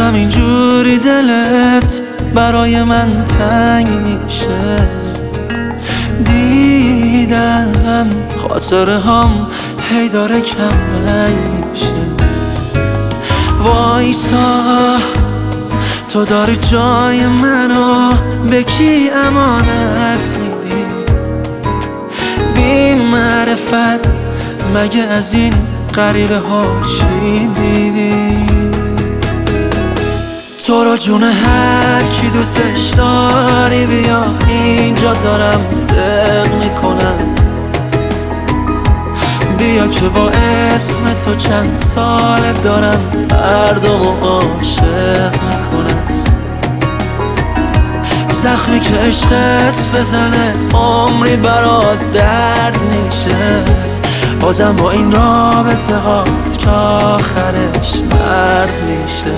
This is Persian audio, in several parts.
همینجوری دلت برای من تنگ میشه. دیدم خاطره هم هی داره کم رنگ میشه. وایسا تو داری جای منو به کی امانت میدی؟ بی معرفت مگه از این غریبه ها چی دیدی؟ تو رو جون هر کی دوستش داری بیا اینجا دارم دق میکنم. بیا که با اسم تو چند سال دارم مردمو عاشق میکنم. زخمی که عشقت بزنه عمری برات درد میشه. بازم با این رابطه هاست که آخرش مرد میشه.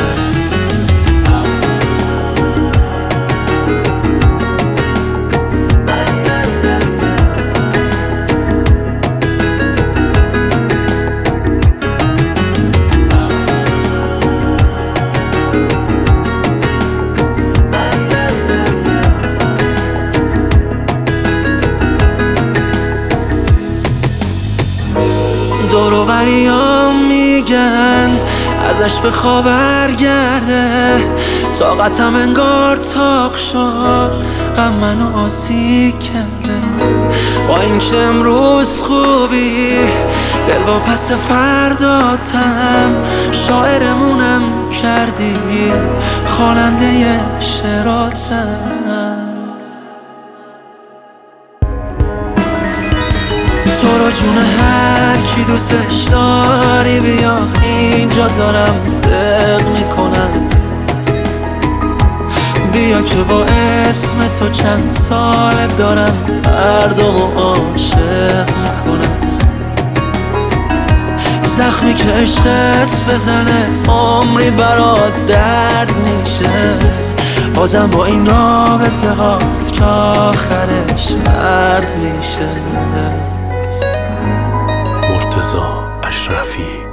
دوروبریام میگن ازش بخوا برگرده. طاقتم انگار تاق شد غم منو آسیب کرده. با اینکه امروز خوبی دل و پس فرداتم شاعرمونم کردی خواننده شعراتم. تو رو جون هر کی دوستش داری بیا اینجا دارم دق میکنم. بیا که با اسم تو چند سال دارم مردمو عاشق میکنم. زخمی که عشقت بزنه عمری برات درد میشه. بازم با این رابطه هاست که آخرش مرد میشه. مرتضی اشرفی